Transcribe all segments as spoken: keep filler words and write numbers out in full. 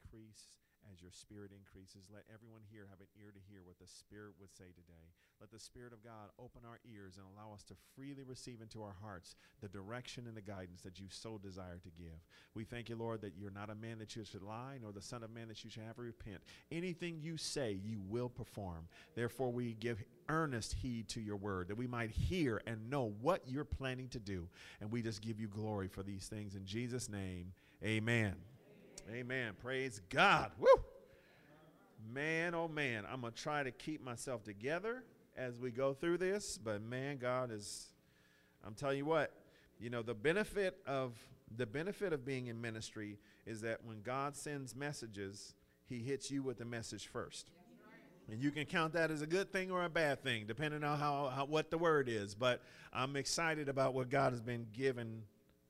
decrease as your Spirit increases. Let everyone here have an ear to hear what the Spirit would say today. Let the Spirit of God open our ears and allow us to freely receive into our hearts the direction and the guidance that you so desire to give. We thank you, Lord, that you're not a man that you should lie, nor the son of man that you should have to repent. Anything you say, you will perform. Therefore, we give earnest heed to your word, that we might hear and know what you're planning to do. And we just give you glory for these things. In Jesus' name, amen. Amen. Amen. Praise God. Woo! Man, oh man, I'm going to try to keep myself together as we go through this, but man, God is, I'm telling you what, you know, the benefit of the benefit of being in ministry is that when God sends messages, he hits you with the message first. And you can count that as a good thing or a bad thing, depending on how, how what the word is. But I'm excited about what God has been giving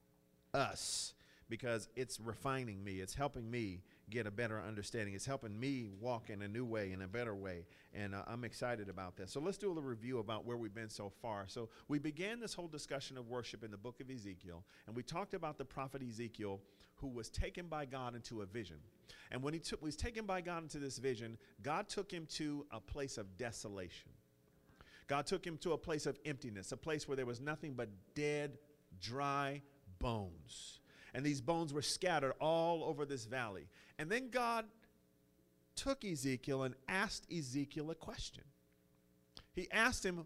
us, because it's refining me. It's helping me get a better understanding. It's helping me walk in a new way, in a better way. And uh, I'm excited about that. So let's do a little review about where we've been so far. So we began this whole discussion of worship in the book of Ezekiel. And we talked about the prophet Ezekiel, who was taken by God into a vision. And when he took, was taken by God into this vision, God took him to a place of desolation. God took him to a place of emptiness, a place where there was nothing but dead, dry bones. And these bones were scattered all over this valley. And then God took Ezekiel and asked Ezekiel a question. He asked him,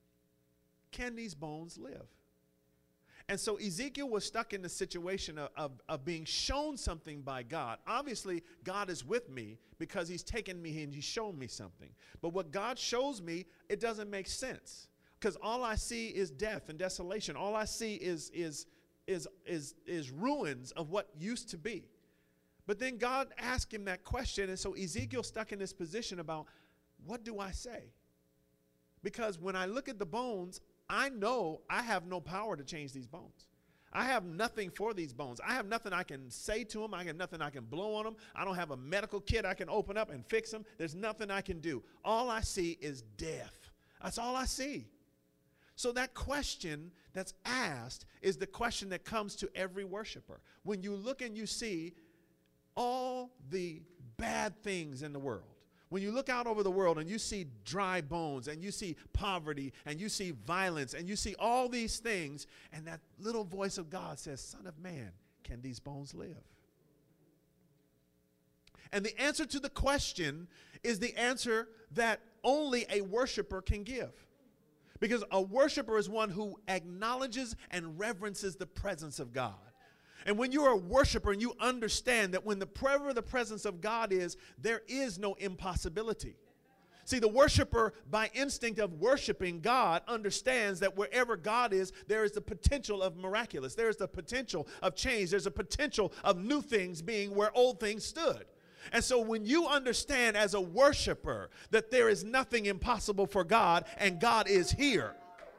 can these bones live? And so Ezekiel was stuck in the situation of, of, of being shown something by God. Obviously, God is with me because he's taken me and he's shown me something. But what God shows me, it doesn't make sense, because all I see is death and desolation. All I see is, is, is, is, is ruins of what used to be. But then God asked him that question, and so Ezekiel's stuck in this position about, what do I say? Because when I look at the bones, I know I have no power to change these bones. I have nothing for these bones. I have nothing I can say to them. I have nothing I can blow on them. I don't have a medical kit I can open up and fix them. There's nothing I can do. All I see is death. That's all I see. So that question that's asked is the question that comes to every worshiper. When you look and you see all the bad things in the world, when you look out over the world and you see dry bones and you see poverty and you see violence and you see all these things, and that little voice of God says, Son of man, can these bones live? And the answer to the question is the answer that only a worshiper can give. Because a worshiper is one who acknowledges and reverences the presence of God. And when you're a worshiper and you understand that when the wherever the presence of God is, there is no impossibility. See, the worshiper, by instinct of worshiping God, understands that wherever God is, there is the potential of miraculous. There is the potential of change. There's a potential of new things being where old things stood. And so when you understand as a worshiper that there is nothing impossible for God and God is here,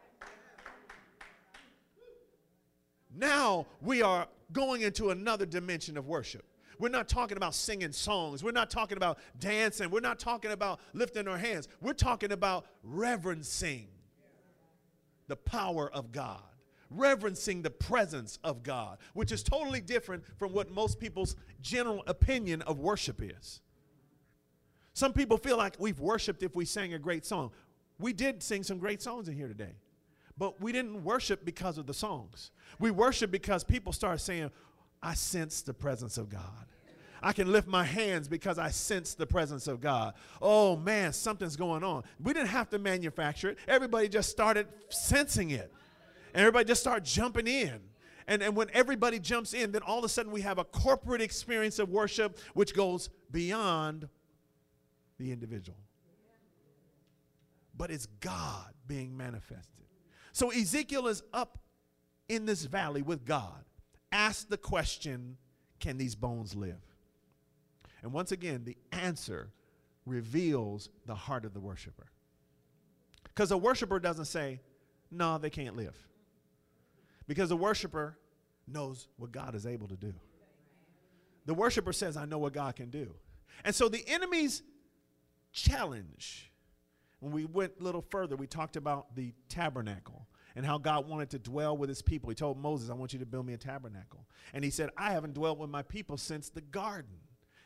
now we are going into another dimension of worship. We're not talking about singing songs. We're not talking about dancing. We're not talking about lifting our hands. We're talking about reverencing the power of God, reverencing the presence of God, which is totally different from what most people's general opinion of worship is. Some people feel like we've worshiped if we sang a great song. We did sing some great songs in here today. But we didn't worship because of the songs. We worship because people started saying, I sense the presence of God. I can lift my hands because I sense the presence of God. Oh, man, something's going on. We didn't have to manufacture it. Everybody just started sensing it. And everybody just started jumping in. And, and when everybody jumps in, then all of a sudden we have a corporate experience of worship which goes beyond the individual. But it's God being manifested. So Ezekiel is up in this valley with God. Ask the question, can these bones live? And once again, the answer reveals the heart of the worshiper. Because the worshiper doesn't say, no, they can't live. Because the worshiper knows what God is able to do. The worshiper says, I know what God can do. And so the enemy's challenge, when we went a little further, we talked about the tabernacle and how God wanted to dwell with his people. He told Moses, I want you to build me a tabernacle. And he said, I haven't dwelt with my people since the garden.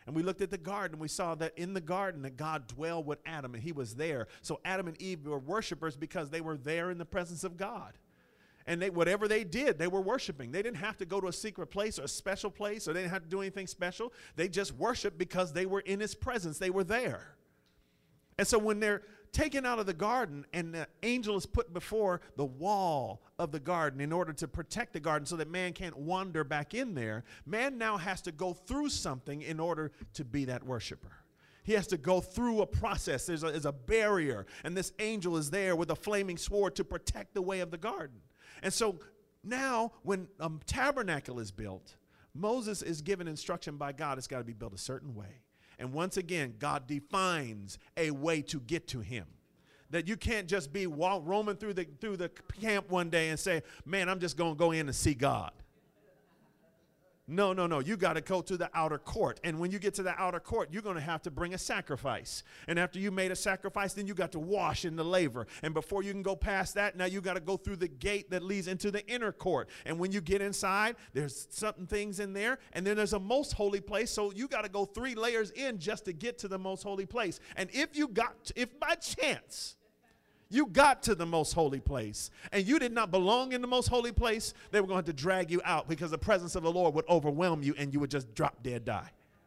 And we looked at the garden. We saw that in the garden that God dwelled with Adam and he was there. So Adam and Eve were worshipers because they were there in the presence of God. And they, whatever they did, they were worshiping. They didn't have to go to a secret place or a special place, or they didn't have to do anything special. They just worshiped because they were in his presence. They were there. And so when they're taken out of the garden and the angel is put before the wall of the garden in order to protect the garden so that man can't wander back in there, man now has to go through something in order to be that worshiper. He has to go through a process. There's a, there's a barrier, and this angel is there with a flaming sword to protect the way of the garden. And so now when a tabernacle is built, Moses is given instruction by God. It's got to be built a certain way. And once again, God defines a way to get to him. That you can't just be walk, roaming through the, through the camp one day and say, man, I'm just going to go in and see God. No, no, no. You got to go to the outer court. And when you get to the outer court, you're going to have to bring a sacrifice. And after you made a sacrifice, then you got to wash in the laver. And before you can go past that, now you got to go through the gate that leads into the inner court. And when you get inside, there's certain things in there. And then there's a most holy place. So you got to go three layers in just to get to the most holy place. And if you got, to, if by chance you got to the most holy place and you did not belong in the most holy place, they were going to have to drag you out because the presence of the Lord would overwhelm you and you would just drop dead, die.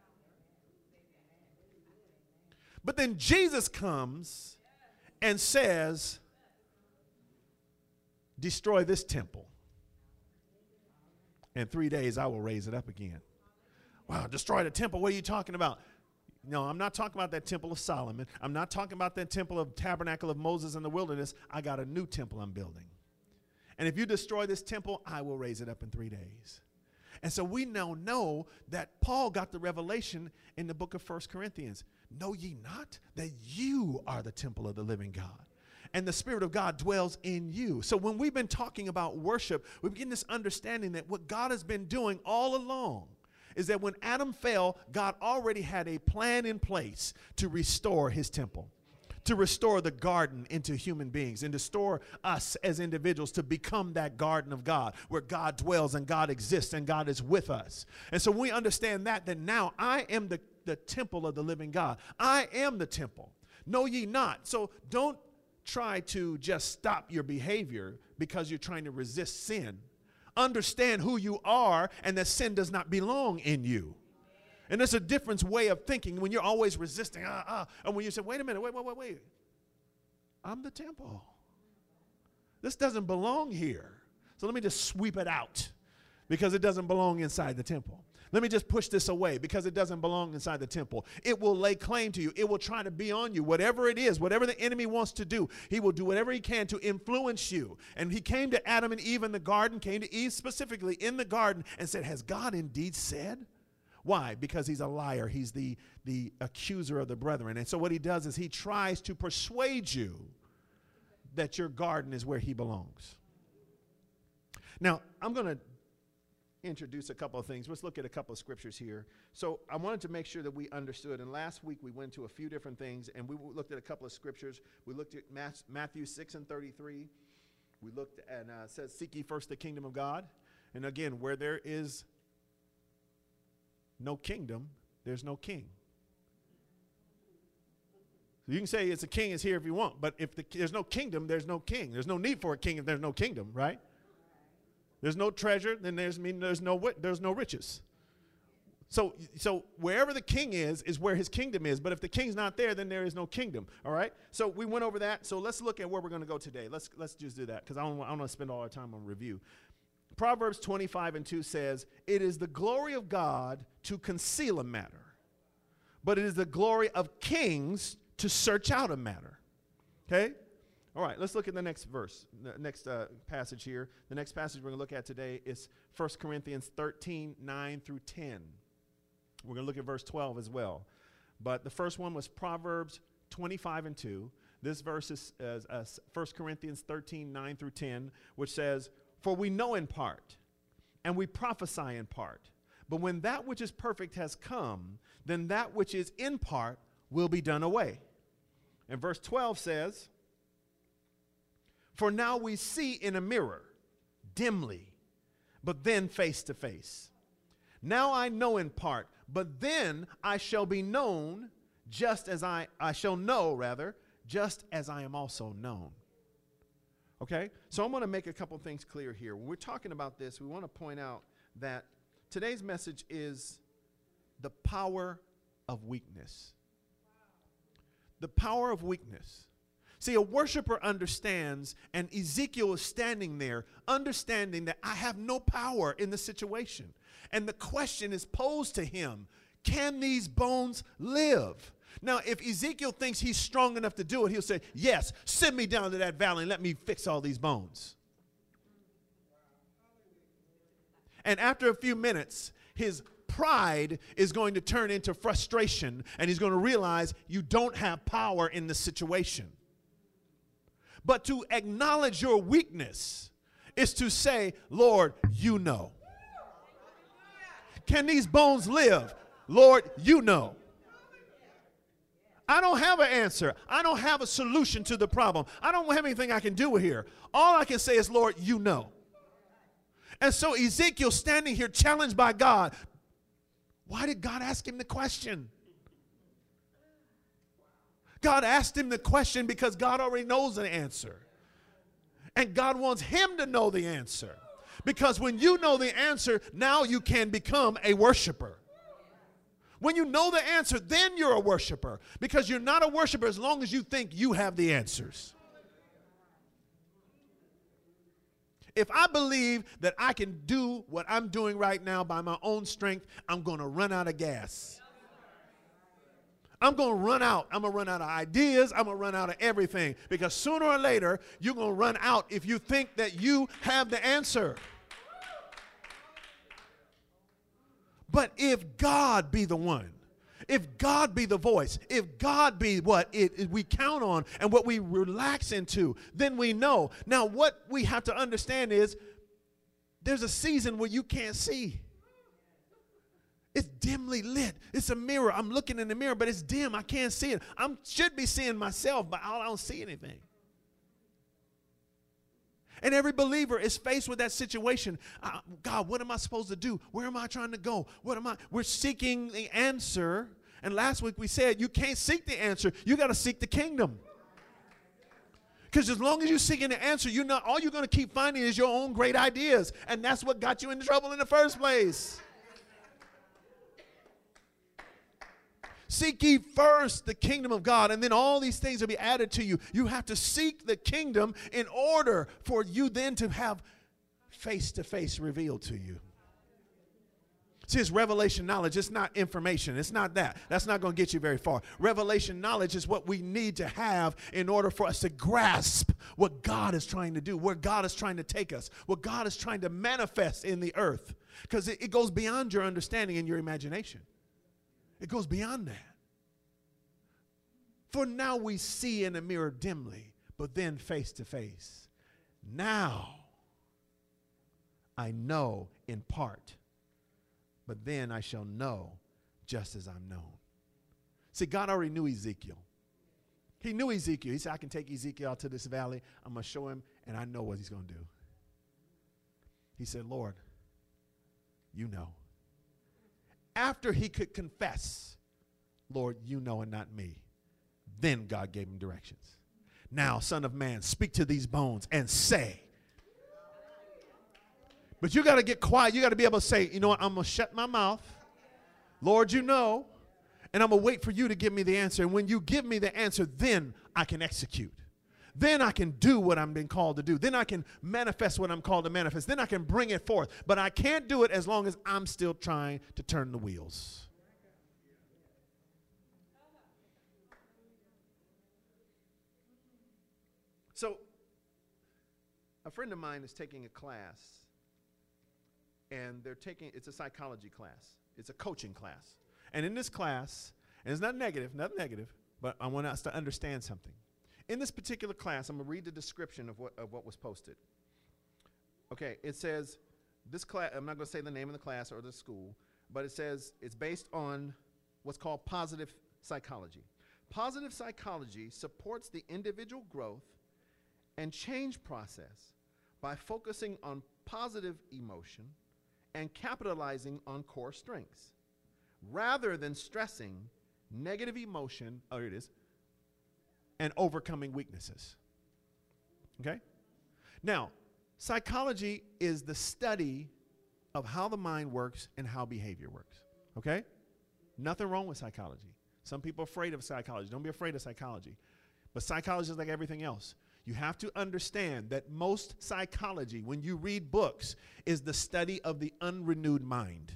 But then Jesus comes and says, destroy this temple. In three days, I will raise it up again. Wow, destroy the temple. What are you talking about? No, I'm not talking about that temple of Solomon. I'm not talking about that temple of tabernacle of Moses in the wilderness. I got a new temple I'm building. And if you destroy this temple, I will raise it up in three days. And so we now know that Paul got the revelation in the book of First Corinthians. Know ye not that you are the temple of the living God, and the Spirit of God dwells in you. So when we've been talking about worship, we begin this understanding that what God has been doing all along is that when Adam fell, God already had a plan in place to restore his temple, to restore the garden into human beings, and to restore us as individuals to become that garden of God where God dwells and God exists and God is with us. And so when we understand that, then now I am the, the temple of the living God. I am the temple. Know ye not. So don't try to just stop your behavior because you're trying to resist sin. Understand who you are and that sin does not belong in you. And there's a different way of thinking when you're always resisting, ah, ah, and when you say, wait a minute, wait, wait, wait, wait. I'm the temple. This doesn't belong here. So let me just sweep it out because it doesn't belong inside the temple. Let me just push this away because it doesn't belong inside the temple. It will lay claim to you. It will try to be on you. Whatever it is, whatever the enemy wants to do, he will do whatever he can to influence you. And he came to Adam and Eve in the garden, came to Eve specifically in the garden and said, has God indeed said? Why? Because he's a liar. He's the, the accuser of the brethren. And so what he does is he tries to persuade you that your garden is where he belongs. Now, I'm going to introduce a couple of things. Let's look at a couple of scriptures here. So I wanted to make sure that we understood. And last week we went to a few different things, and we looked at a couple of scriptures. We looked at Matthew six and thirty-three. We looked at, uh, it says, seek ye first the kingdom of God. And again, where there is no kingdom, there's no king. So you can say it's a king is here if you want, but if the, there's no kingdom, there's no king. There's no need for a king if there's no kingdom, right? There's no treasure, then there's mean there's no there's no riches. So so wherever the king is is where his kingdom is. But if the king's not there, then there is no kingdom. All right. So we went over that. So let's look at where we're going to go today. Let's let's just do that because I don't I don't want to spend all our time on review. Proverbs twenty-five and two says, "It is the glory of God to conceal a matter, but it is the glory of kings to search out a matter." Okay. All right, let's look at the next verse, the next uh, passage here. The next passage we're going to look at today is First Corinthians thirteen, nine through ten. We're going to look at verse twelve as well. But the first one was Proverbs twenty-five and two. This verse is uh, uh, First Corinthians thirteen, nine through ten, which says, "For we know in part, and we prophesy in part. But when that which is perfect has come, then that which is in part will be done away." And verse twelve says, "For now we see in a mirror, dimly, but then face to face. Now I know in part, But then I shall be known just as I, I shall know, rather, just as I am also known. Okay? So I'm going to make a couple things clear here. When we're talking about this, we want to point out that today's message is the power of weakness. The power of weakness. See, a worshiper understands, and Ezekiel is standing there understanding that I have no power in the situation. And the question is posed to him, can these bones live? Now, if Ezekiel thinks he's strong enough to do it, he'll say, yes, send me down to that valley and let me fix all these bones. And after a few minutes, his pride is going to turn into frustration, and he's going to realize you don't have power in the situation. But to acknowledge your weakness is to say, Lord, you know. Can these bones live? Lord, you know. I don't have an answer. I don't have a solution to the problem. I don't have anything I can do here. All I can say is, Lord, you know. And so Ezekiel standing here challenged by God. Why did God ask him the question? God asked him the question because God already knows the answer. And God wants him to know the answer. Because when you know the answer, now you can become a worshiper. When you know the answer, then you're a worshiper. Because you're not a worshiper as long as you think you have the answers. If I believe that I can do what I'm doing right now by my own strength, I'm going to run out of gas. I'm going to run out. I'm going to run out of ideas. I'm going to run out of everything. Because sooner or later, you're going to run out if you think that you have the answer. But if God be the one, if God be the voice, if God be what it, it, we count on and what we relax into, then we know. Now, what we have to understand is there's a season where you can't see. It's dimly lit. It's a mirror. I'm looking in the mirror, but it's dim. I can't see it. I should be seeing myself, but I don't see anything. And every believer is faced with that situation. Uh, God, what am I supposed to do? Where am I trying to go? What am I? We're seeking the answer. And last week we said you can't seek the answer. You got to seek the kingdom. Because as long as you're seeking the answer, you're not, all you're going to keep finding is your own great ideas. And that's what got you into trouble in the first place. Seek ye first the kingdom of God, and then all these things will be added to you. You have to seek the kingdom in order for you then to have face-to-face revealed to you. See, it's revelation knowledge. It's not information. It's not that. That's not going to get you very far. Revelation knowledge is what we need to have in order for us to grasp what God is trying to do, where God is trying to take us, what God is trying to manifest in the earth. Because it, it goes beyond your understanding and your imagination. It goes beyond that. For now we see in a mirror dimly, but then face to face. Now I know in part, but then I shall know just as I'm known. See, God already knew Ezekiel. He knew Ezekiel. He said, I can take Ezekiel out to this valley. I'm going to show him, and I know what he's going to do. He said, Lord, you know. After he could confess, Lord, you know and not me, then God gave him directions. Now, Son of Man, speak to these bones and say. But you got to get quiet. You got to be able to say, you know what, I'm going to shut my mouth. Lord, you know, and I'm going to wait for you to give me the answer. And when you give me the answer, then I can execute. Then I can do what I'm being called to do. Then I can manifest what I'm called to manifest. Then I can bring it forth. But I can't do it as long as I'm still trying to turn the wheels. So, a friend of mine is taking a class, and they're taking, it's a psychology class. It's a coaching class. And in this class, and it's not negative, not negative, but I want us to understand something. In this particular class, I'm going to read the description of what, of what was posted. Okay, it says, this class, I'm not going to say the name of the class or the school, but it says it's based on what's called positive psychology. Positive psychology supports the individual growth and change process by focusing on positive emotion and capitalizing on core strengths. rather than stressing negative emotion, oh, here it is, and overcoming weaknesses. Okay? Now, psychology is the study of how the mind works and how behavior works. Okay? Nothing wrong with psychology. Some people are afraid of psychology. Don't be afraid of psychology. But psychology is like everything else. You have to understand that most psychology, when you read books, is the study of the unrenewed mind.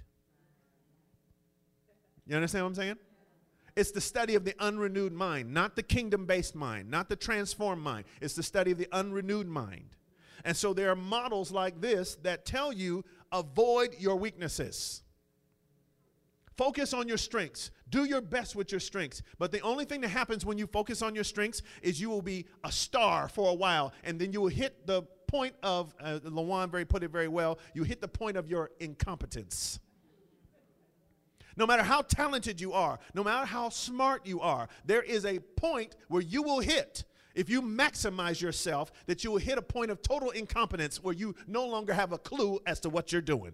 You understand what I'm saying? It's the study of the unrenewed mind, not the kingdom-based mind, not the transformed mind. It's the study of the unrenewed mind. And so there are models like this that tell you, avoid your weaknesses. Focus on your strengths. Do your best with your strengths. But the only thing that happens when you focus on your strengths is you will be a star for a while, and then you will hit the point of, uh, Lawan very put it very well, you hit the point of your incompetence. No matter how talented you are, no matter how smart you are, there is a point where you will hit, if you maximize yourself, that you will hit a point of total incompetence where you no longer have a clue as to what you're doing.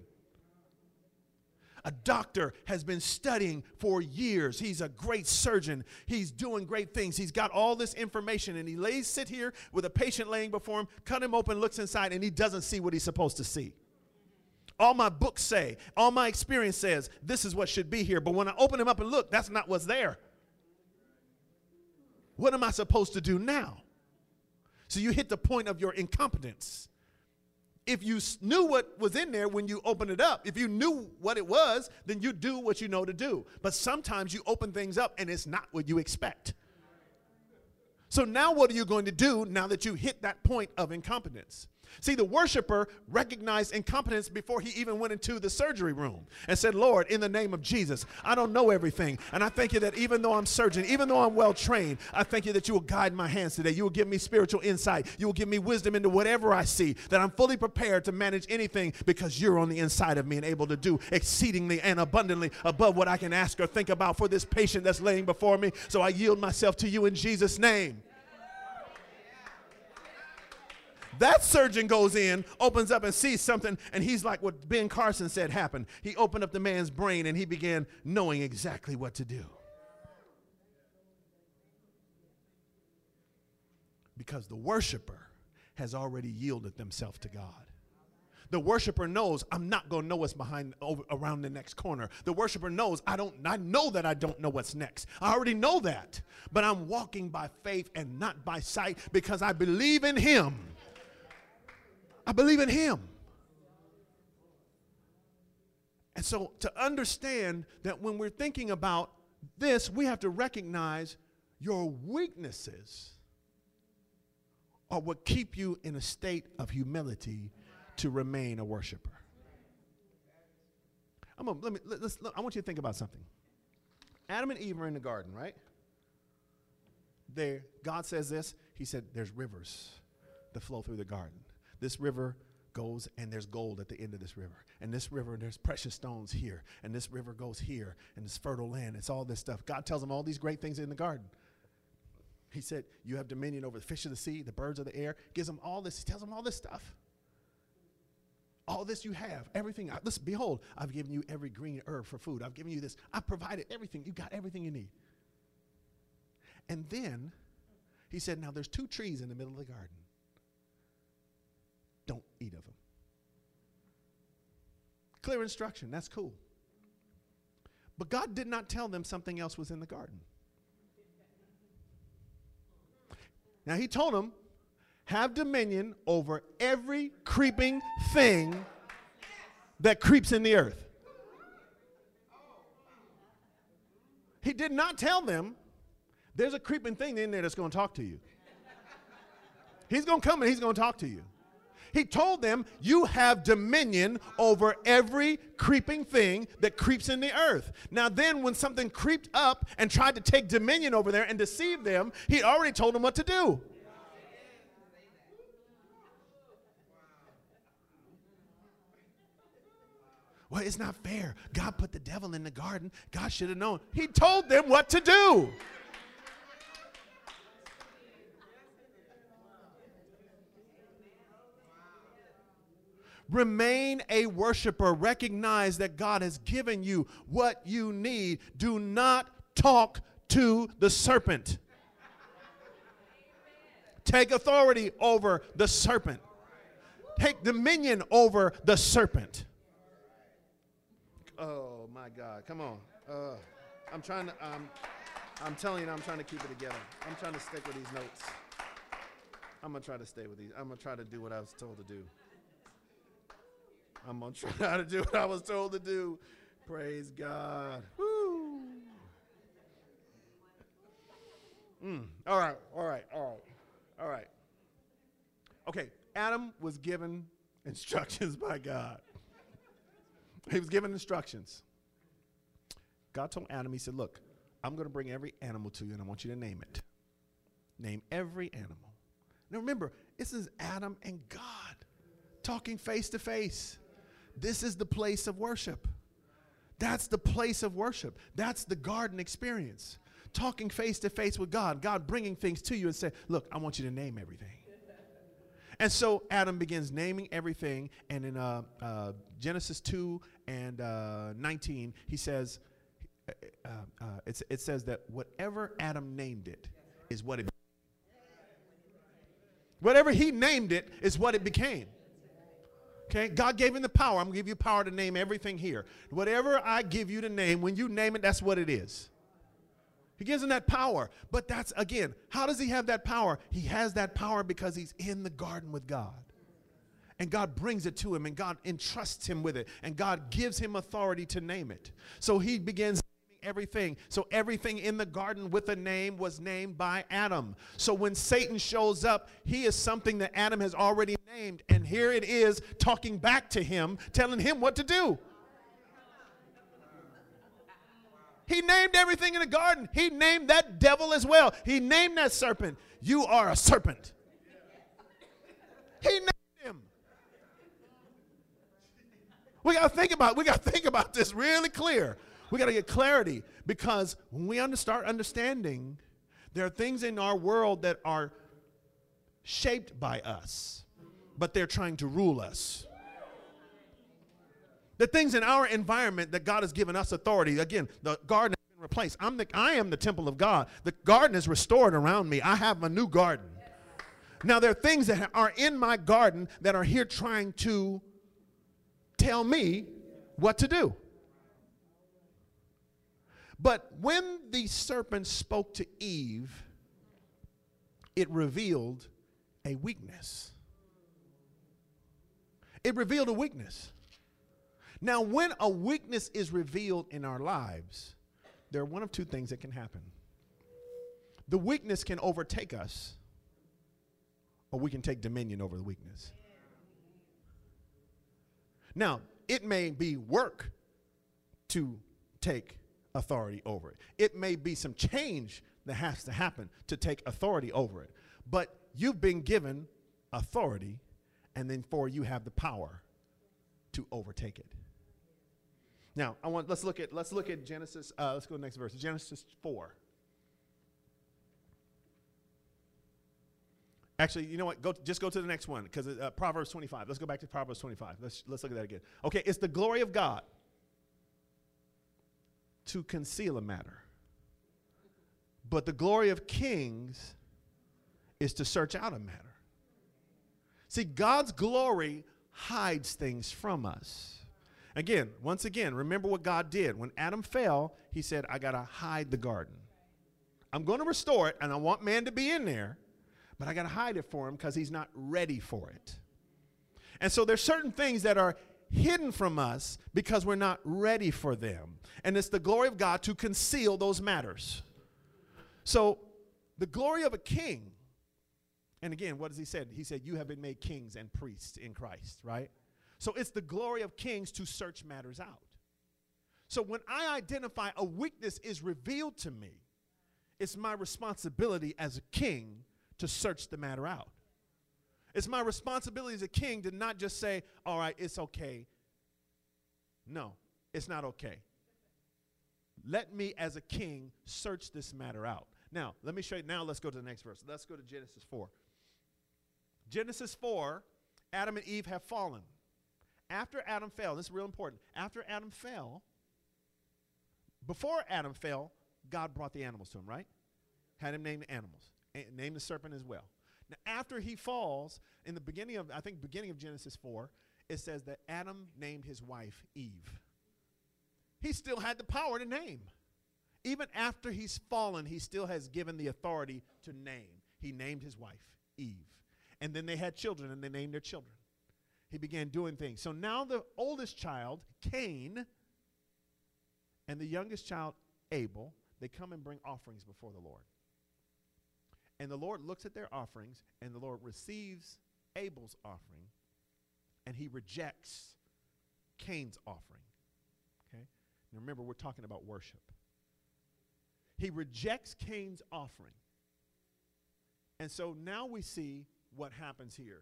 A doctor has been studying for years. He's a great surgeon. He's doing great things. He's got all this information, and he lays sit here with a patient laying before him, cut him open, looks inside, and he doesn't see what he's supposed to see. All my books say, all my experience says, this is what should be here. But when I open him up and look, that's not what's there. What am I supposed to do now? So you hit the point of your incompetence. If you knew what was in there when you opened it up, if you knew what it was, then you do what you know to do. But sometimes you open things up and it's not what you expect. So now what are you going to do now that you hit that point of incompetence? See, the worshiper recognized incompetence before he even went into the surgery room and said, Lord, in the name of Jesus, I don't know everything. And I thank you that even though I'm surgeon, even though I'm well trained, I thank you that you will guide my hands today. You will give me spiritual insight. You will give me wisdom into whatever I see, that I'm fully prepared to manage anything because you're on the inside of me and able to do exceedingly and abundantly above what I can ask or think about for this patient that's laying before me. So I yield myself to you in Jesus' name. That surgeon goes in, opens up and sees something, and he's like what Ben Carson said happened. He opened up the man's brain, and he began knowing exactly what to do. Because the worshiper has already yielded themselves to God. The worshiper knows I'm not going to know what's behind over, around the next corner. The worshiper knows I don't I know that I don't know what's next. I already know that. But I'm walking by faith and not by sight because I believe in him. I believe in him. And so to understand that when we're thinking about this, we have to recognize your weaknesses are what keep you in a state of humility to remain a worshiper. I'm gonna, let me, let, let's, I want you to think about something. Adam and Eve are in the garden, right? There, God says this. He said there's rivers that flow through the garden. This river goes and there's gold at the end of this river. And this river, there's precious stones here. And this river goes here. And it's fertile land. It's all this stuff. God tells them all these great things in the garden. He said, you have dominion over the fish of the sea, the birds of the air. Gives them all this. He tells them all this stuff. All this you have, everything. Listen, behold, I've given you every green herb for food. I've given you this. I've provided everything. You got everything you need. And then he said, now there's two trees in the middle of the garden. Don't eat of them. Clear instruction. That's cool. But God did not tell them something else was in the garden. Now he told them, have dominion over every creeping thing that creeps in the earth. He did not tell them there's a creeping thing in there that's going to talk to you. He's going to come and he's going to talk to you. He told them, you have dominion over every creeping thing that creeps in the earth. Now then, when something creeped up and tried to take dominion over there and deceive them, he already told them what to do. Well, it's not fair. God put the devil in the garden. God should have known. He told them what to do. Remain a worshiper. Recognize that God has given you what you need. Do not talk to the serpent. Take authority over the serpent. Take dominion over the serpent. Oh my God, come on. Uh, I'm trying to, um, I'm telling you, I'm trying to keep it together. I'm trying to stick with these notes. I'm going to try to stay with these. I'm going to try to do what I was told to do. I'm going to try to do what I was told to do. Praise God. Woo. Mm. All right, all right, all right, all right. Okay, Adam was given instructions by God. He was given instructions. God told Adam, he said, look, I'm going to bring every animal to you, and I want you to name it. Name every animal. Now remember, this is Adam and God talking face to face. This is the place of worship. That's the place of worship. That's the garden experience. Talking face to face with God. God bringing things to you and say, look, I want you to name everything. And so Adam begins naming everything. And in uh, uh, Genesis two and uh, nineteen, he says, uh, uh, it's, it says that whatever Adam named it is what it Whatever he named it is what it became. Okay, God gave him the power. I'm going to give you power to name everything here. Whatever I give you to name, when you name it, that's what it is. He gives him that power. But that's, again, how does he have that power? He has that power because he's in the garden with God. And God brings it to him, and God entrusts him with it, and God gives him authority to name it. So he begins everything. So everything in the garden with a name was named by Adam. So when Satan shows up, he is something that Adam has already named. And here it is talking back to him, telling him what to do. He named everything in the garden. He named that devil as well. He named that serpent. You are a serpent. He named him. We got to think about, we got to think about this really clear. We got to get clarity, because when we under start understanding, there are things in our world that are shaped by us, but they're trying to rule us. The things in our environment that God has given us authority. Again, the garden has been replaced. I'm the, I am the temple of God. The garden is restored around me. I have a new garden. Now, there are things that are in my garden that are here trying to tell me what to do. But when the serpent spoke to Eve, it revealed a weakness. It revealed a weakness. Now, when a weakness is revealed in our lives, there are one of two things that can happen. The weakness can overtake us, or we can take dominion over the weakness. Now, it may be work to take authority over it. It may be some change that has to happen to take authority over it. But you've been given authority, and then for you have the power to overtake it. Now, I want let's look at let's look at Genesis. Uh, let's go to the next verse. Genesis four. Actually, you know what? Go just go to the next one, because uh, Proverbs twenty-five. Let's go back to Proverbs twenty-five. Let's let's look at that again. Okay, it's the glory of God to conceal a matter, but the glory of kings is to search out a matter. See, God's glory hides things from us. Again, once again, remember what God did. When Adam fell, he said, I got to hide the garden. I'm going to restore it, and I want man to be in there, but I got to hide it for him because he's not ready for it. And so there's certain things that are hidden from us because we're not ready for them. And it's the glory of God to conceal those matters. So the glory of a king, and again, what does he said? He said, you have been made kings and priests in Christ, right? So it's the glory of kings to search matters out. So when I identify a weakness is revealed to me, it's my responsibility as a king to search the matter out. It's my responsibility as a king to not just say, all right, it's okay. No, it's not okay. Let me as a king search this matter out. Now, let me show you. Now let's go to the next verse. Let's go to Genesis four. Genesis four, Adam and Eve have fallen. After Adam fell, this is real important. After Adam fell, before Adam fell, God brought the animals to him, right? Had him name the animals. Name the serpent as well. Now, after he falls, in the beginning of, I think, beginning of Genesis four, it says that Adam named his wife Eve. He still had the power to name. Even after he's fallen, he still has given the authority to name. He named his wife Eve. And then they had children, and they named their children. He began doing things. So now the oldest child, Cain, and the youngest child, Abel, they come and bring offerings before the Lord. And the Lord looks at their offerings, and the Lord receives Abel's offering, and he rejects Cain's offering. Okay? Now remember, we're talking about worship. He rejects Cain's offering. And so now we see what happens here.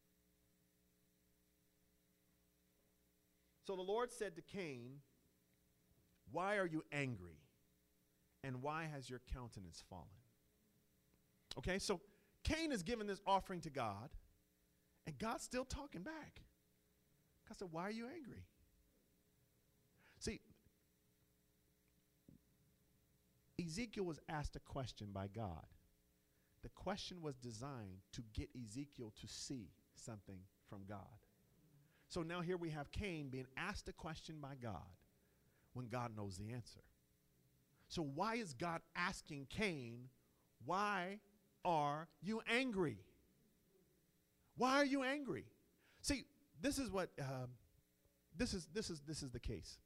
So the Lord said to Cain, "Why are you angry? And why has your countenance fallen?" Okay, so Cain is giving this offering to God, and God's still talking back. God said, "Why are you angry?" See, Ezekiel was asked a question by God. The question was designed to get Ezekiel to see something from God. So now here we have Cain being asked a question by God when God knows the answer. So why is God asking Cain, "Why are you angry? Why are you angry?" See, this is what um, this is. This is this is the case.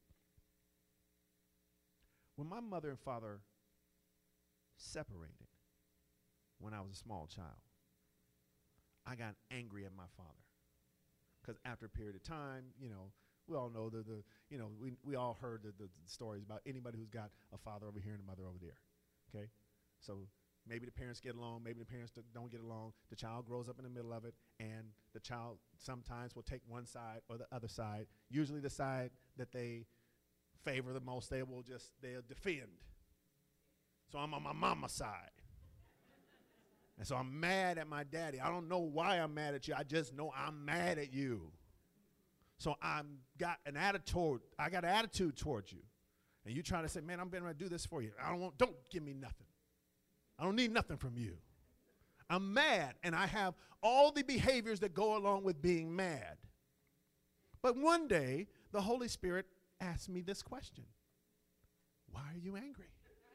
When my mother and father separated, when I was a small child, I got angry at my father because after a period of time, you know, we all know the the you know we we all heard the, the, the stories about anybody who's got a father over here and a mother over there. Okay, so. Maybe the parents get along, maybe the parents don't get along. The child grows up in the middle of it, and the child sometimes will take one side or the other side. Usually the side that they favor the most, they will just, they'll defend. So I'm on my mama's side. And so I'm mad at my daddy. I don't know why I'm mad at you. I just know I'm mad at you. So I'm got an attitude, I got an attitude towards you. And you trying to say, "Man, I'm going to do this for you. I don't want, don't give me nothing. I don't need nothing from you." I'm mad, and I have all the behaviors that go along with being mad. But one day, the Holy Spirit asked me this question: "Why are you angry?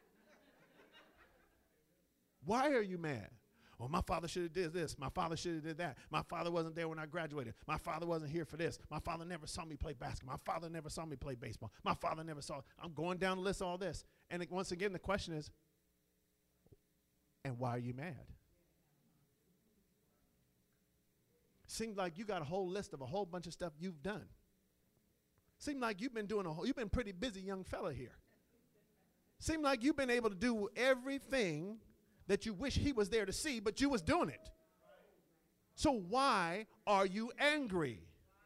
Why are you mad?" "Oh, my father should have did this. My father should have did that. My father wasn't there when I graduated. My father wasn't here for this. My father never saw me play basketball. My father never saw me play baseball. My father never saw." I'm going down the list of all this. And it, once again, the question is, and why are you mad? Seems like you got a whole list of a whole bunch of stuff you've done. Seems like you've been doing a whole, you've been pretty busy young fella here. Seems like you've been able to do everything that you wish he was there to see, but you was doing it. So why are you angry?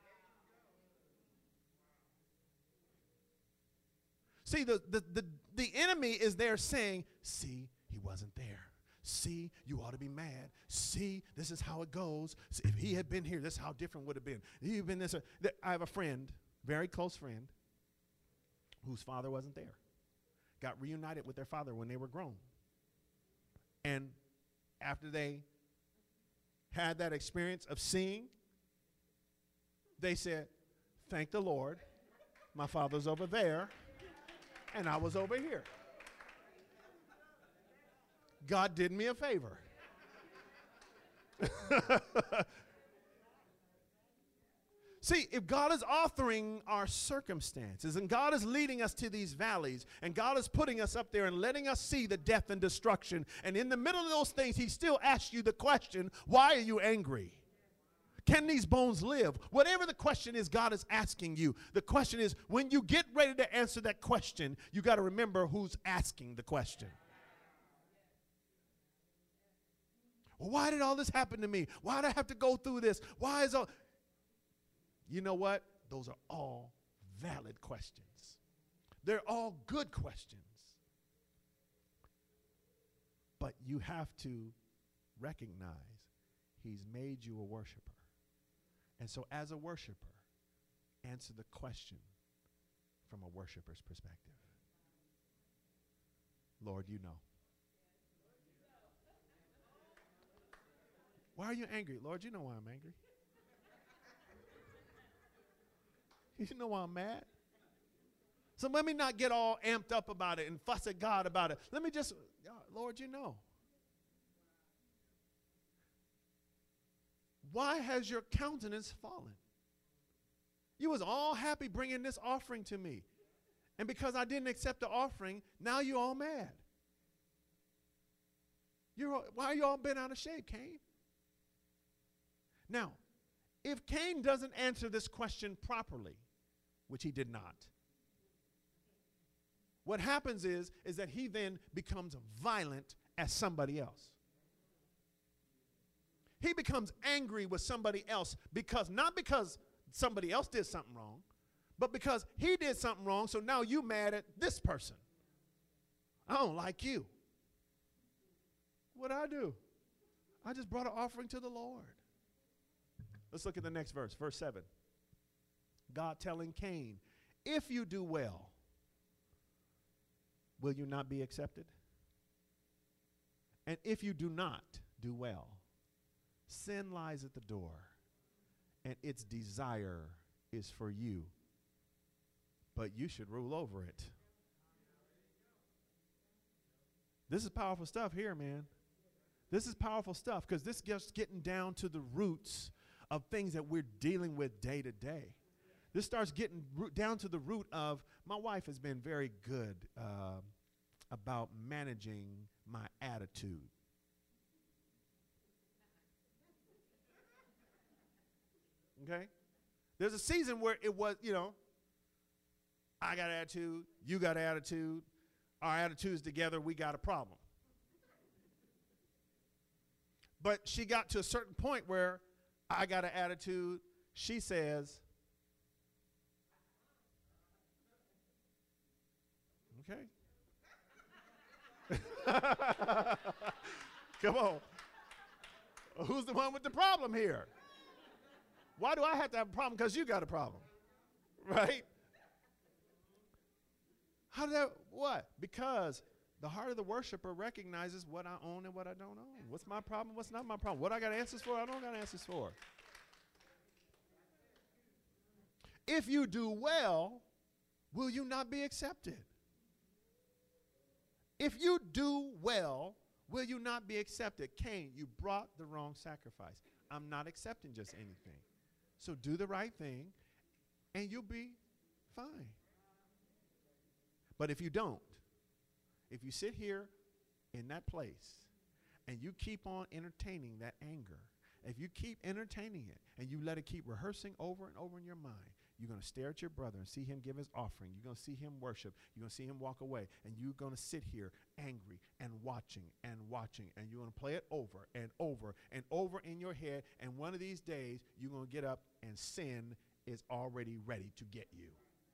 See, the, the, the, the enemy is there saying, "See, he wasn't there. See, you ought to be mad. See, this is how it goes. See, if he had been here, this is how different would have been. He'd been this. I have a friend, very close friend, whose father wasn't there. Got reunited with their father when they were grown. And after they had that experience of seeing, they said, "Thank the Lord, my father's over there, and I was over here. God did me a favor." See, if God is authoring our circumstances, and God is leading us to these valleys, and God is putting us up there and letting us see the death and destruction, and in the middle of those things, he still asks you the question, "Why are you angry? Can these bones live?" Whatever the question is God is asking you, the question is, when you get ready to answer that question, you got to remember who's asking the question. Well, why did all this happen to me? Why did I have to go through this? Why is all... You know what? Those are all valid questions. They're all good questions. But you have to recognize he's made you a worshiper. And so as a worshiper, answer the question from a worshiper's perspective. Lord, you know. Why are you angry? Lord, you know why I'm angry. You know why I'm mad. So let me not get all amped up about it and fuss at God about it. Let me just, Lord, you know. Why has your countenance fallen? You was all happy bringing this offering to me. And because I didn't accept the offering, now you all mad. You're all, why are you all bent out of shape, Cain? Now, if Cain doesn't answer this question properly, which he did not, what happens is, is that he then becomes violent as somebody else. He becomes angry with somebody else because, not because somebody else did something wrong, but because he did something wrong, so now you mad at this person. I don't like you. What'd I do? I just brought an offering to the Lord. Let's look at the next verse, verse seven. God telling Cain, if you do well, will you not be accepted? And if you do not do well, sin lies at the door, and its desire is for you, but you should rule over it. This is powerful stuff here, man. This is powerful stuff because this gets getting down to the roots of things that we're dealing with day to day. This starts getting root, down to the root of, my wife has been very good uh, about managing my attitude. Okay? There's a season where it was, you know, I got attitude, you got attitude, our attitudes together, we got a problem. But she got to a certain point where I got an attitude, she says, okay. Come on. Who's the one with the problem here? Why do I have to have a problem? Because you got a problem, right? How did that, what? Because the heart of the worshiper recognizes what I own and what I don't own. What's my problem? What's not my problem? What I got answers for? I don't got answers for. If you do well, will you not be accepted? If you do well, will you not be accepted? Cain, you brought the wrong sacrifice. I'm not accepting just anything. So do the right thing, and you'll be fine. But if you don't, if you sit here in that place and you keep on entertaining that anger, if you keep entertaining it and you let it keep rehearsing over and over in your mind, you're going to stare at your brother and see him give his offering. You're going to see him worship. You're going to see him walk away. And you're going to sit here angry and watching and watching. And you're going to play it over and over and over in your head. And one of these days, you're going to get up and sin is already ready to get you.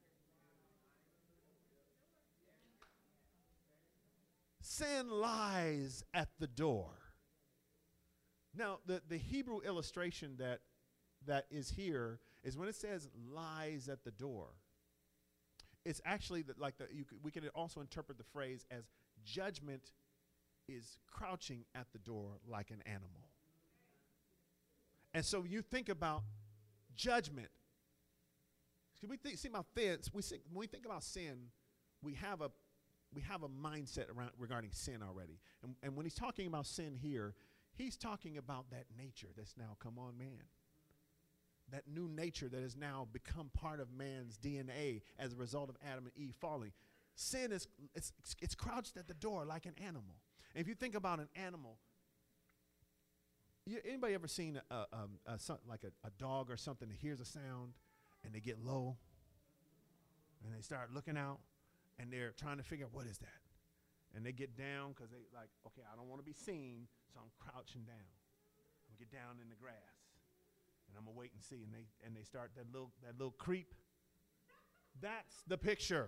Sin lies at the door. Now, the, the Hebrew illustration that that is here is when it says lies at the door. It's actually the, like the, you could, we can also interpret the phrase as judgment is crouching at the door like an animal. And so you think about judgment. We think, see about this, we see, when we think about sin, we have a we have a mindset around regarding sin already. And, and when he's talking about sin here, he's talking about that nature that's now come on man. That new nature that has now become part of man's D N A as a result of Adam and Eve falling. Sin is it's, it's crouched at the door like an animal. And if you think about an animal, you, anybody ever seen a, a, a, a some, like a, a dog or something that hears a sound and they get low and they start looking out and they're trying to figure out what is that? And they get down because they like, okay, I don't want to be seen, so I'm crouching down. I'm gonna get down in the grass. And I'm gonna wait and see, and they and they start that little that little creep. That's the picture.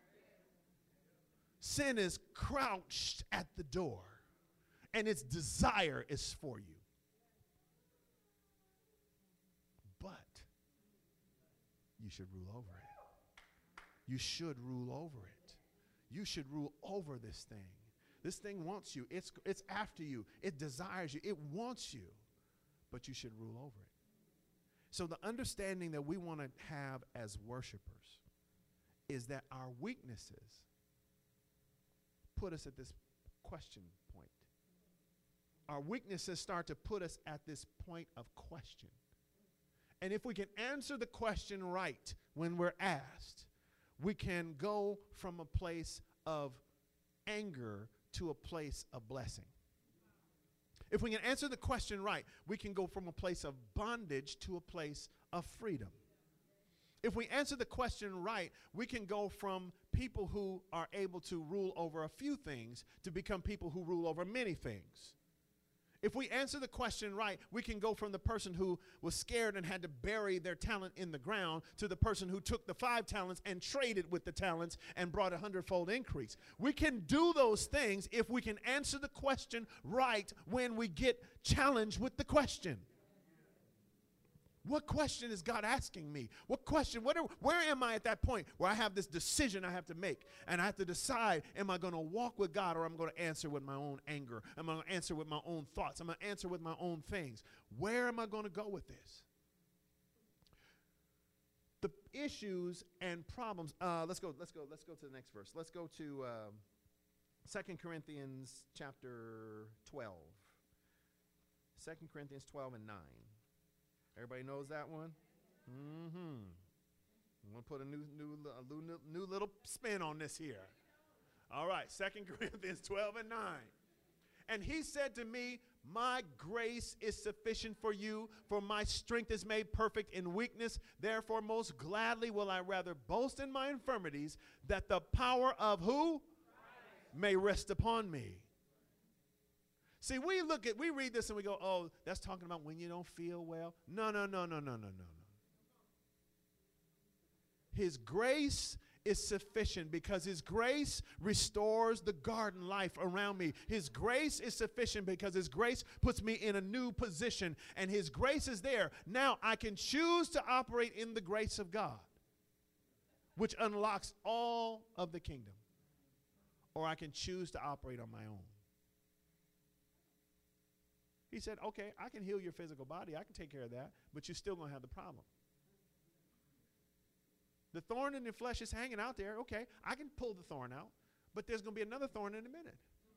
Sin is crouched at the door, and its desire is for you. But you should rule over it. You should rule over it. You should rule over this thing. This thing wants you. It's, it's after you. It desires you. It wants you. But you should rule over it. So the understanding that we want to have as worshipers is that our weaknesses put us at this question point. Our weaknesses start to put us at this point of question. And if we can answer the question right when we're asked, we can go from a place of anger to a place of blessing. If we can answer the question right, we can go from a place of bondage to a place of freedom. If we answer the question right, we can go from people who are able to rule over a few things to become people who rule over many things. If we answer the question right, we can go from the person who was scared and had to bury their talent in the ground to the person who took the five talents and traded with the talents and brought a hundredfold increase. We can do those things if we can answer the question right when we get challenged with the question. What question is God asking me? What question? What are, where am I at that point where I have this decision I have to make? And I have to decide, am I going to walk with God or am I going to answer with my own anger? Am I going to answer with my own thoughts? Am I going to answer with my own things? Where am I going to go with this? The issues and problems. Uh, let's go. Let's go. Let's go to the next verse. Let's go to um, Second Corinthians chapter twelve. Second Corinthians twelve and nine. Everybody knows that one? Mm-hmm. I'm going to put a new, new, a new, new little spin on this here. All right, Second Corinthians twelve and nine. And he said to me, my grace is sufficient for you, for my strength is made perfect in weakness. Therefore, most gladly will I rather boast in my infirmities, that the power of who? Christ may rest upon me. See, we look at, we read this and we go, oh, that's talking about when you don't feel well. No, no, no, no, no, no, no, no. His grace is sufficient because his grace restores the garden life around me. His grace is sufficient because his grace puts me in a new position, and his grace is there. Now I can choose to operate in the grace of God, which unlocks all of the kingdom, or I can choose to operate on my own. He said, okay, I can heal your physical body. I can take care of that, but you're still going to have the problem. The thorn in your flesh is hanging out there. Okay, I can pull the thorn out, but there's going to be another thorn in a minute.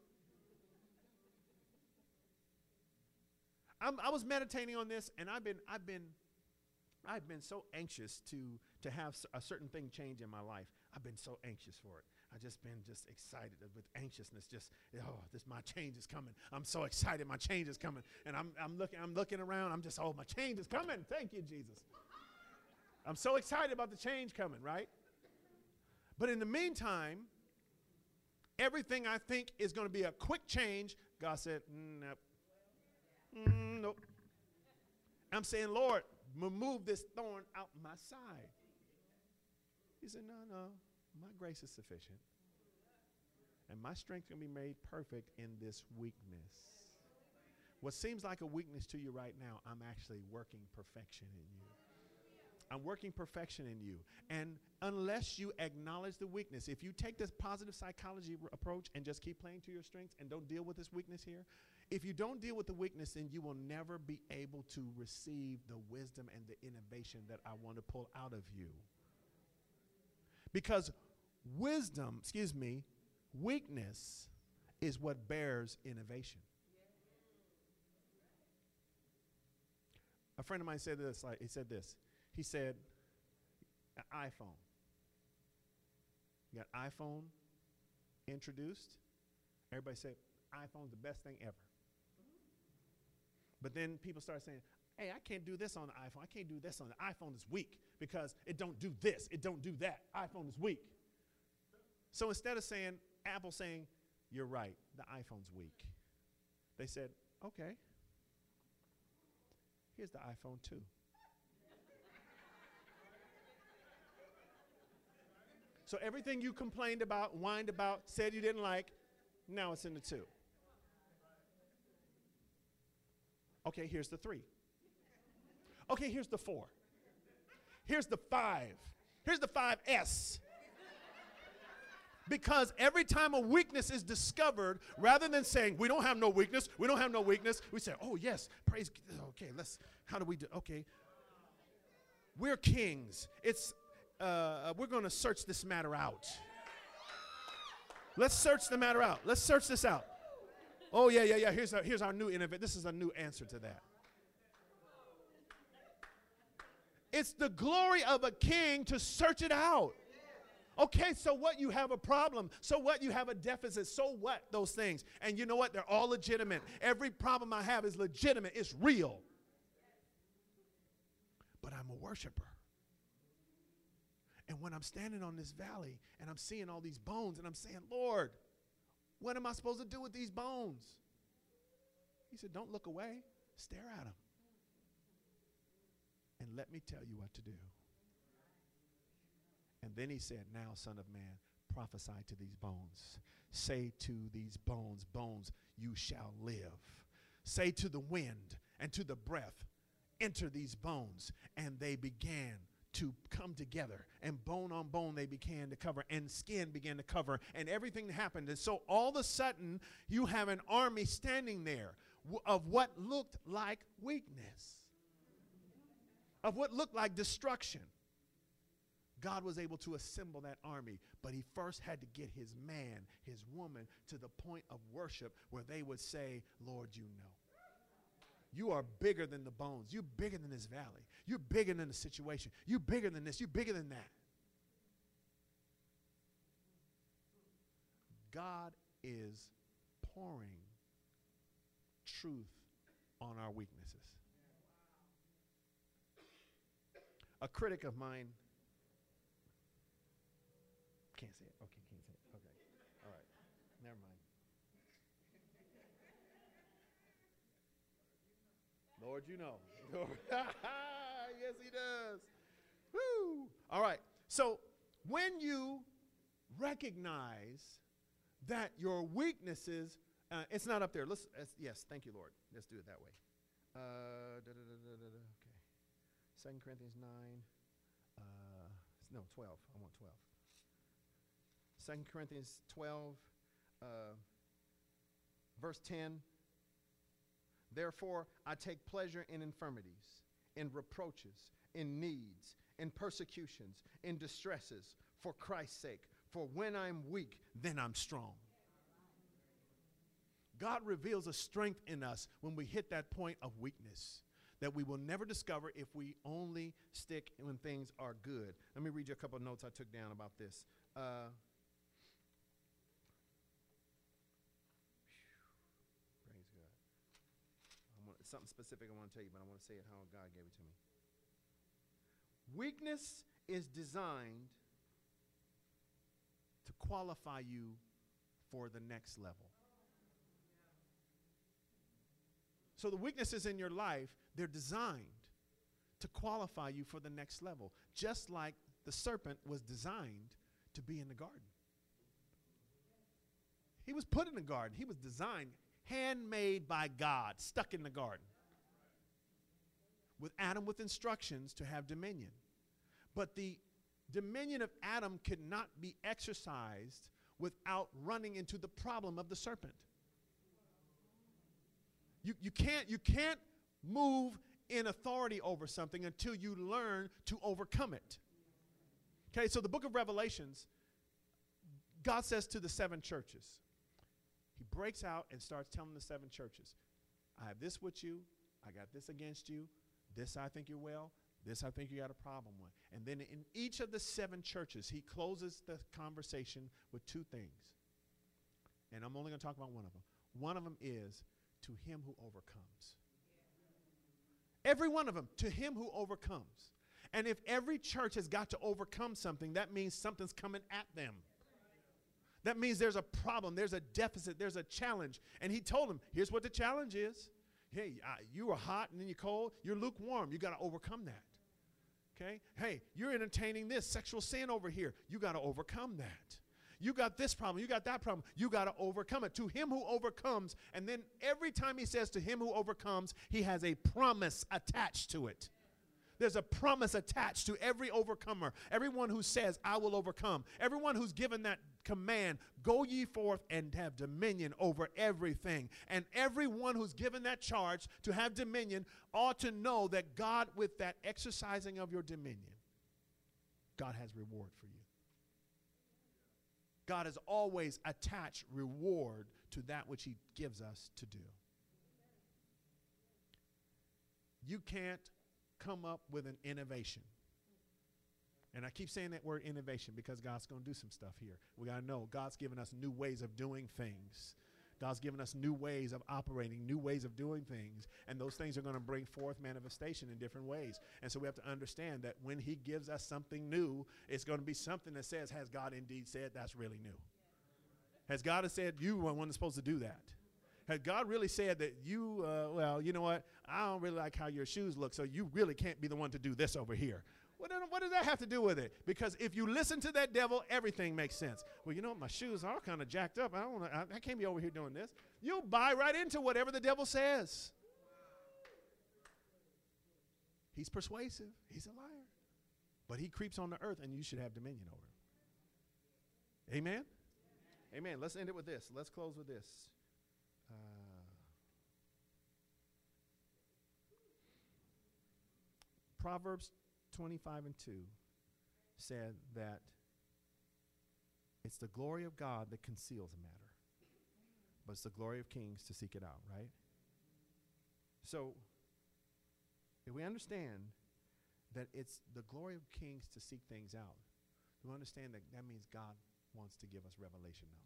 I'm, I was meditating on this, and I've been, I've been, I've been so anxious to, to have a certain thing change in my life. I've been so anxious for it. I've just been just excited with anxiousness. Just, oh, this my change is coming. I'm so excited. My change is coming. And I'm, I'm looking, I'm looking around. I'm just, oh, my change is coming. Thank you, Jesus. I'm so excited about the change coming, right? But in the meantime, everything I think is going to be a quick change, God said, mm, nope. Mm, nope. I'm saying, Lord, remove this thorn out my side. He said, no, no. My grace is sufficient, and my strength can be made perfect in this weakness. What seems like a weakness to you right now, I'm actually working perfection in you. I'm working perfection in you. And unless you acknowledge the weakness, if you take this positive psychology r- approach and just keep playing to your strengths and don't deal with this weakness here, if you don't deal with the weakness, then you will never be able to receive the wisdom and the innovation that I want to pull out of you. Because wisdom, excuse me, weakness is what bears innovation. A friend of mine said this, like he said this. He said, an iPhone. You got iPhone introduced. Everybody said, iPhone's the best thing ever. But then people start saying, hey, I can't do this on the iPhone. I can't do this on the iPhone. Is weak because it don't do this. It don't do that. iPhone is weak. So instead of saying, Apple saying, you're right, the iPhone's weak, they said, okay, here's the iPhone two. So everything you complained about, whined about, said you didn't like, now it's in the two. Okay, here's the three. Okay, here's the four. Here's the five. Here's the five S. Because every time a weakness is discovered, rather than saying, we don't have no weakness, we don't have no weakness, we say, oh, yes, praise God. Okay, let's, how do we do? Okay. We're kings. It's, uh, we're going to search this matter out. Let's search the matter out. Let's search this out. Oh, yeah, yeah, yeah. Here's our, here's our new innovation. This is a new answer to that. It's the glory of a king to search it out. Okay, so what? You have a problem. So what? You have a deficit. So what? Those things. And you know what? They're all legitimate. Every problem I have is legitimate. It's real. But I'm a worshiper. And when I'm standing on this valley and I'm seeing all these bones and I'm saying, Lord, what am I supposed to do with these bones? He said, don't look away. Stare at them. And let me tell you what to do. And then he said, now, son of man, prophesy to these bones. Say to these bones, bones, you shall live. Say to the wind and to the breath, enter these bones. And they began to come together. And bone on bone they began to cover. And skin began to cover. And everything happened. And so all of a sudden, you have an army standing there w- of what looked like weakness. Of what looked like destruction. God was able to assemble that army, but he first had to get his man, his woman, to the point of worship where they would say, Lord, you know. You are bigger than the bones. You're bigger than this valley. You're bigger than the situation. You're bigger than this. You're bigger than that. God is pouring truth on our weaknesses. A critic of mine, can't say it. Okay, can't say it. Okay. All right. Never mind. Lord, you know. Yes, he does. Woo. All right. So when you recognize that your weaknesses, uh, it's not up there. Let's, let's, yes, thank you, Lord. Let's do it that way. Uh, da, da, da, da, da, da. Okay. Second Corinthians nine. Uh, no, twelve. I want twelve. Second Corinthians twelve, uh, verse ten. Therefore, I take pleasure in infirmities, in reproaches, in needs, in persecutions, in distresses, for Christ's sake. For when I'm weak, then I'm strong. God reveals a strength in us when we hit that point of weakness that we will never discover if we only stick when things are good. Let me read you a couple of notes I took down about this. Uh, praise God. I want, it's something specific I want to tell you, but I want to say it how God gave it to me. Weakness is designed to qualify you for the next level. So the weaknesses in your life, they're designed to qualify you for the next level, just like the serpent was designed to be in the garden. He was put in the garden. He was designed, handmade by God, stuck in the garden, with Adam with instructions to have dominion. But the dominion of Adam could not be exercised without running into the problem of the serpent. You, you can't, you can't move in authority over something until you learn to overcome it. Okay, so the book of Revelations, God says to the seven churches, he breaks out and starts telling the seven churches, I have this with you, I got this against you, this I think you're well, this I think you got a problem with. And then in each of the seven churches, he closes the conversation with two things. And I'm only going to talk about one of them. One of them is, to him who overcomes. Every one of them, to him who overcomes. And if every church has got to overcome something, that means something's coming at them. That means there's a problem, there's a deficit, there's a challenge. And he told them, here's what the challenge is. Hey, uh, you are hot and then you're cold, you're lukewarm. You got to overcome that. Okay? Hey, you're entertaining this sexual sin over here. You got to overcome that. You got this problem. You got that problem. You got to overcome it. To him who overcomes. And then every time he says to him who overcomes, he has a promise attached to it. There's a promise attached to every overcomer, everyone who says, I will overcome, everyone who's given that command, go ye forth and have dominion over everything. And everyone who's given that charge to have dominion ought to know that God, with that exercising of your dominion, God has reward for you. God has always attached reward to that which he gives us to do. You can't come up with an innovation. And I keep saying that word innovation because God's going to do some stuff here. We got to know God's given us new ways of doing things. God's given us new ways of operating, new ways of doing things. And those things are going to bring forth manifestation in different ways. And so we have to understand that when he gives us something new, it's going to be something that says, has God indeed said? That's really new. Has God said you were one that's supposed to do that? Had God really said that you, uh, well, you know what, I don't really like how your shoes look, so you really can't be the one to do this over here. What, what does that have to do with it? Because if you listen to that devil, everything makes sense. Well, you know what, my shoes are kind of jacked up. I, don't wanna, I, I can't be over here doing this. You'll buy right into whatever the devil says. He's persuasive. He's a liar. But he creeps on the earth, and you should have dominion over him. Amen? Amen. Let's end it with this. Let's close with this. Uh, Proverbs twenty-five and two said that it's the glory of God that conceals a matter, but it's the glory of kings to seek it out, right? So if we understand that it's the glory of kings to seek things out, we understand that that means God wants to give us revelation knowledge.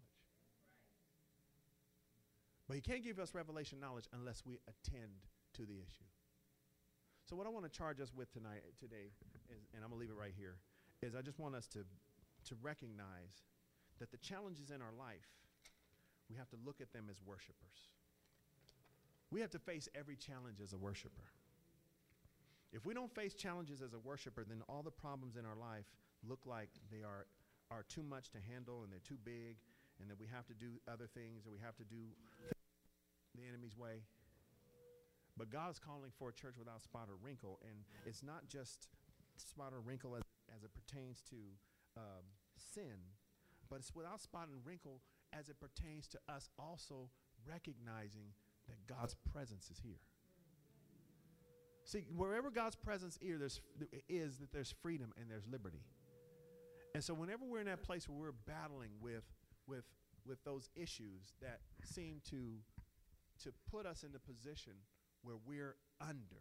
But he can't give us revelation knowledge unless we attend to the issue. So what I want to charge us with tonight, today, is, and I'm going to leave it right here, is I just want us to, to recognize that the challenges in our life, we have to look at them as worshipers. We have to face every challenge as a worshiper. If we don't face challenges as a worshiper, then all the problems in our life look like they are, are too much to handle, and they're too big, and that we have to do other things, or we have to do the enemy's way. But God's calling for a church without spot or wrinkle, and it's not just spot or wrinkle as, as it pertains to um, sin, but it's without spot and wrinkle as it pertains to us also recognizing that God's presence is here. See, wherever God's presence is, there's, is that there's freedom and there's liberty. And so whenever we're in that place where we're battling with, with, with those issues that seem to to put us in the position where we're under,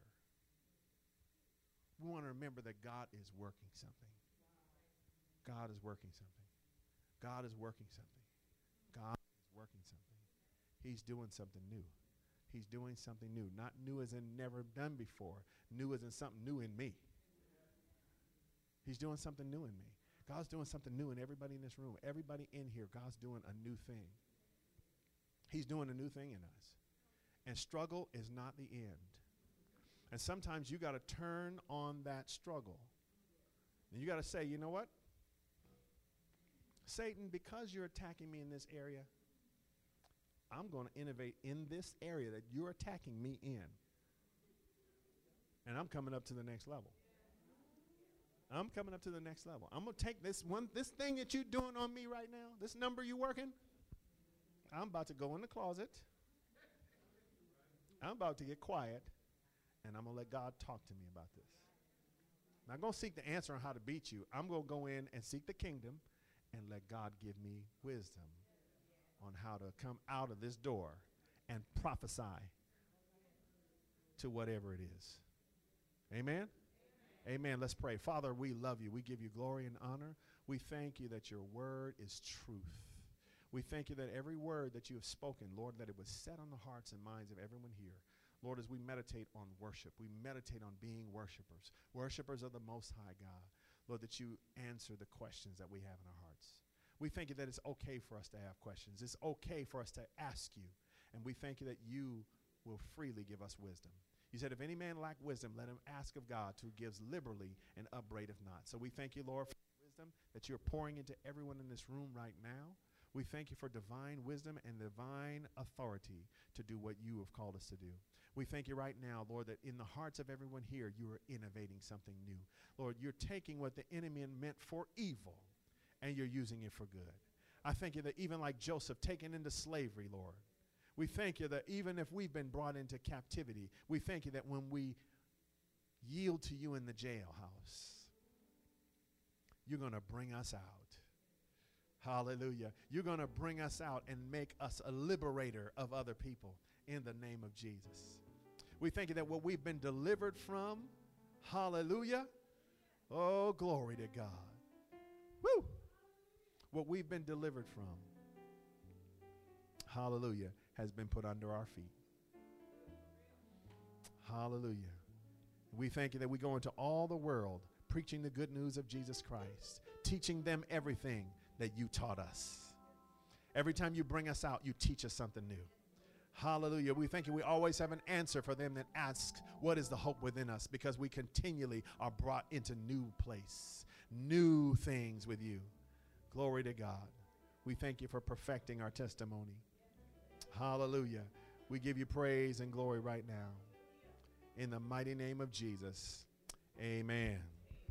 we want to remember that God is working something. God is working something. God is working something. God is working something. He's doing something new. He's doing something new. Not new as in never done before. New as in something new in me. He's doing something new in me. God's doing something new in everybody in this room. Everybody in here, God's doing a new thing. He's doing a new thing in us. And struggle is not the end. And sometimes you got to turn on that struggle. And you got to say, you know what? Satan, because you're attacking me in this area, I'm going to innovate in this area that you're attacking me in. And I'm coming up to the next level. I'm coming up to the next level. I'm going to take this one, this thing that you're doing on me right now, this number you working, I'm about to go in the closet. I'm about to get quiet, and I'm going to let God talk to me about this. I'm not going to seek the answer on how to beat you. I'm going to go in and seek the kingdom and let God give me wisdom on how to come out of this door and prophesy to whatever it is. Amen? Amen. Amen. Let's pray. Father, we love you. We give you glory and honor. We thank you that your word is truth. We thank you that every word that you have spoken, Lord, that it was set on the hearts and minds of everyone here. Lord, as we meditate on worship, we meditate on being worshipers, worshipers of the Most High God. Lord, that you answer the questions that we have in our hearts. We thank you that it's okay for us to have questions. It's okay for us to ask you. And we thank you that you will freely give us wisdom. You said, if any man lack wisdom, let him ask of God, who gives liberally and upbraideth not. So we thank you, Lord, for wisdom that you're pouring into everyone in this room right now. We thank you for divine wisdom and divine authority to do what you have called us to do. We thank you right now, Lord, that in the hearts of everyone here, you are innovating something new. Lord, you're taking what the enemy meant for evil, and you're using it for good. I thank you that even like Joseph taken into slavery, Lord, we thank you that even if we've been brought into captivity, we thank you that when we yield to you in the jailhouse, you're going to bring us out. Hallelujah. You're going to bring us out and make us a liberator of other people in the name of Jesus. We thank you that what we've been delivered from, hallelujah. Oh, glory to God. Woo! What we've been delivered from, hallelujah, has been put under our feet. Hallelujah. We thank you that we go into all the world preaching the good news of Jesus Christ, teaching them everything that you taught us. Every time you bring us out, you teach us something new. Hallelujah. We thank you. We always have an answer for them that asks, what is the hope within us? Because we continually are brought into new place, new things with you. Glory to God. We thank you for perfecting our testimony. Hallelujah. We give you praise and glory right now. In the mighty name of Jesus, amen.